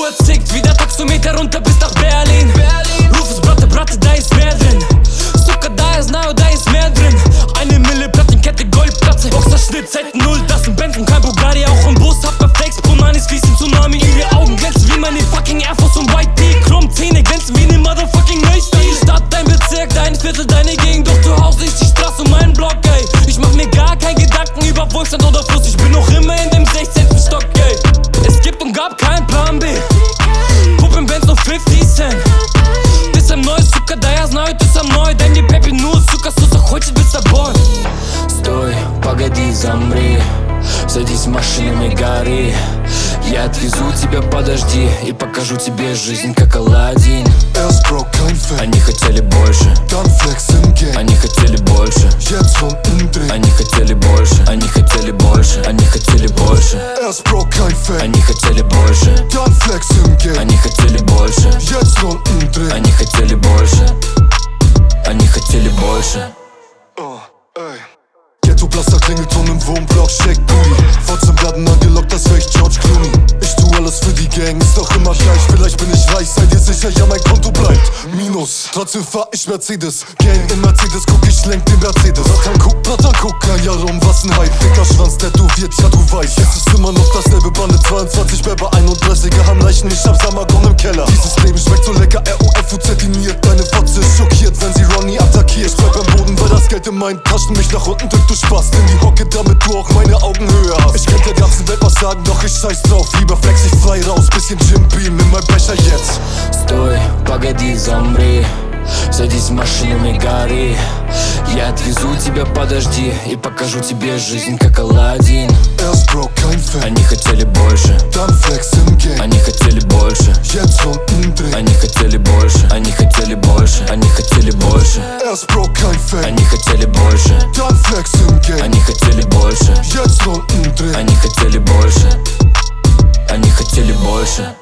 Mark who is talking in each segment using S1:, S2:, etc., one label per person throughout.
S1: Uhr zickt, wie der Taxometer runter bis nach Berlin. Rufus Bratte, da ist mehr drin. Zucker, da ist Nao, da ist mehr drin. 1 Mille Plattenkette, Goldplatte. Boxerschnitt, Z0, das sind Benz und kein Bugatti. Auch im Bus, hab Flex, Pumanis fließen Tsunami. Ihre Augen glänzen wie meine fucking Air Force und White Tee. Krummzähne glänzen wie ne motherfucking Neustil. Stadt, dein Bezirk, dein Viertel, deine Gegend. Doch zu Hause ist die Straße und mein Block, ey. Ich mach mir gar keinen Gedanken über Wohlstand oder Fluss. Ich bin noch immer in dem 16. Stock, ey. Es gibt und gab keinen Plan B. Puppen Benz und 50 Cent. Das ist neues Zucker, da jest neu, das ist neu. Дай мне пепи, ну, сука, суса, хочет быть с тобой. Стой, погоди, замри. Садись в машину, не гори. Я отвезу тебя, подожди. И покажу тебе жизнь, как Аладдин.
S2: Erst broke, kein Fan.
S1: Они хотели больше.
S2: Dann Flex im Game.
S1: Они хотели больше.
S2: Jetzt Runden drehen.
S1: Они хотели больше. Они хотели больше. Они хотели больше.
S2: Erst broke, kein Fan.
S1: Они хотели больше.
S2: Dann Flex im Game.
S1: Они хотели больше.
S2: Jetzt Runden drehen.
S1: Они хотели больше. Они хотели больше.
S2: Ghetto-Blaster Klingelton im Wohnblock, Shake Booty. Fotzen werden angelockt, das wär ich George Clooney. Ich tu alles für die Gang, ist doch immer gleich. Vielleicht bin ich reich, seid ihr sicher, ja mein Konto bleibt Minus, trotzdem fahr ich Mercedes. Gang in Mercedes, guck ich lenk den Mercedes. Bratan, guck, kein Jahr rum, was ein Hype. Dicker Schwanz, tätowiert, ja du weißt. Es ist immer noch dasselbe Bande, 22 Berber, 31er haben Leichen. Ich hab Samagon im Keller. Dieses Leben schmeckt so lecker, ROFUZ liniert. Deine Fotze ist schockiert, wenn sie Ronnie attackiert. Ich bleib am Boden, weil das Geld in meinen Taschen mich nach unten drückt, du Spaß in die Hocke, damit du auch meine Augenhöhe hast. Ich könnte der ganzen Welt was sagen, doch ich scheiß drauf. Lieber flex ich frei raus, bisschen Jim Beam in mein Becher jetzt.
S1: Стой, погоди, замри. Садись в машину, не гори. Я отвезу тебя, подожди. И покажу тебе жизнь, как Аладдин.
S2: Erst broke, kein Fan.
S1: Они хотели больше.
S2: Dann Flex im Game.
S1: Они хотели больше.
S2: Jetzt Runden drehen.
S1: Они хотели больше. Они хотели больше. Они хотели больше.
S2: Erst broke, kein Fan.
S1: Они хотели больше.
S2: Dann Flex im Game.
S1: Они хотели больше.
S2: Jetzt Runden drehen.
S1: Они хотели больше. Они хотели больше.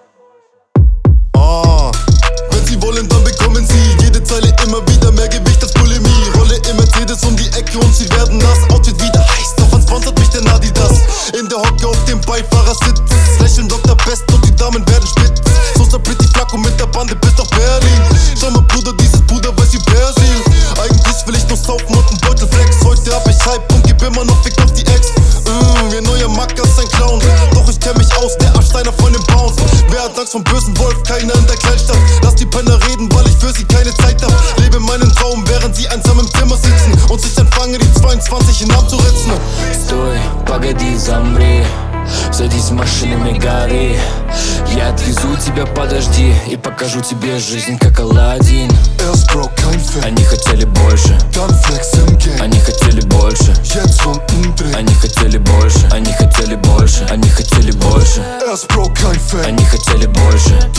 S2: Wenn sie wollen, dann bekommen sie jede Zeile immer wieder mehr Gewicht als Bulimie. Rolle im Mercedes um die Ecke und sie werden nass. Outfit wieder heiß, doch wann sponsert mich denn Adidas? In der Hocke auf dem Beifahrersitz. Lächeln Dr. Best und die Damen werden spitz. So ist der Pretty Flacco mit der Bande bis nach Berlin. Schau mal Bruder, dieses Puder weiß wie Persil. Eigentlich will ich nur saufen und einen Beutelflex. Heute hab ich Hype und geb immer noch Fick auf die Ex. Ihr neuer Macker ist ein Clown. Doch ich kenn mich aus, der Absteiner von dem Bounce. Wer hat Angst vom bösen Wolf? Keiner in der Kleinstadt. Lass die Penner reden, weil ich für sie keine Zeit hab. Lebe meinen Traum, während sie einsam im Zimmer sitzen und sich anfangen, die 22 in Arm zu ritzen.
S1: Стой, погоди, замри. Садись в машину, не гори. Я отвезу тебя, подожди. И покажу тебе жизнь, как Аладдин.
S2: Erst broke, kein Fan.
S1: Они хотели больше.
S2: Dann Flex im Game.
S1: Они хотели больше.
S2: Jetzt Runden drehen.
S1: Они хотели больше. Они хотели больше. Они хотели больше.
S2: Erst broke, kein Fan.
S1: Они хотели больше.